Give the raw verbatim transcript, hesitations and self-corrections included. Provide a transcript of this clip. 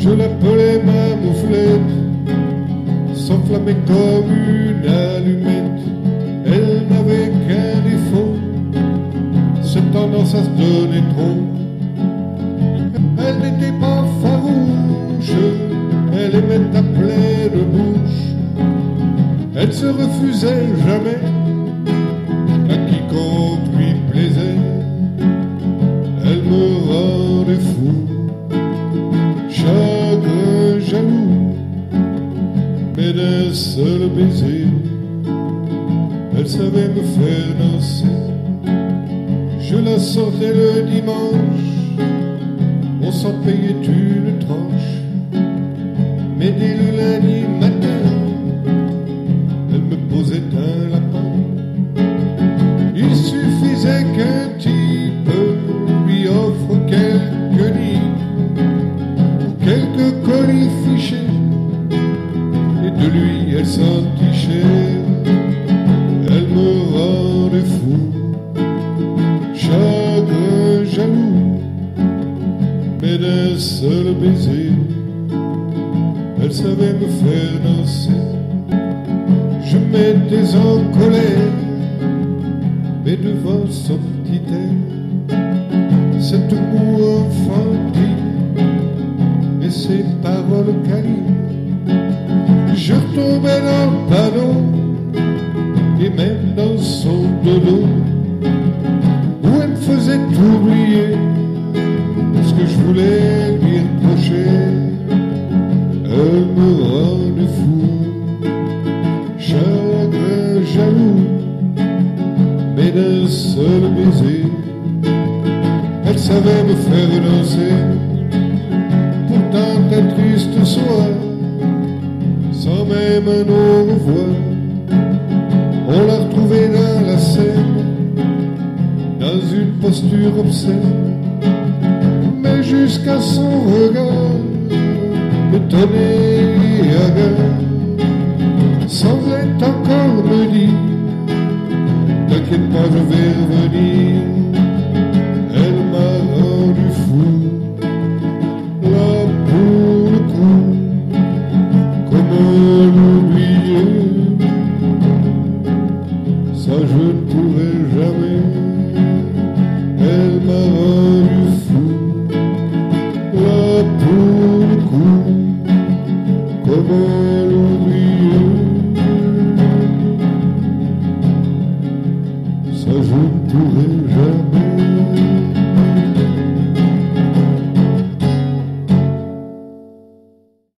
Je l'appelais ma mouflette, s'enflammait comme une allumette. Elle n'avait qu'un défaut, cette tendance à se donner trop. Elle n'était pas farouche, elle aimait à pleine bouche. Elle se refusait jamais à quiconque lui plaisait. Elle me rendait fou, chagrin, jaloux, mais d'un seul baiser, elle savait me faire danser. Je la sortais le dimanche, on s'en payait une tranche, mais dès le lundi matin, elle me posait un lapin. Il suffisait qu'un type lui offre quelques nids, quelques colis fichés, et de lui elle s'entichait. Elle me rendait fou, chagrin, jaloux, mais d'un seul baiser, elle savait me faire danser. Je m'étais en colère, mais devant son petit air, cette moue enfantine et ses paroles câlines, je retombais dans le panneau et même dans son dodo, où elle me faisait oublier ce que je voulais lui reprocher. Elle me rendait fou, chagrin, jaloux, mais d'un seul baiser, elle savait me faire danser. Pourtant un triste soir, sans même un au revoir, on l'a retrouvée dans la Seine, dans une posture obscène, mais jusqu'à son regard étonné et hagard, semblait encore me dire: t'inquiète pas, je vais revenir.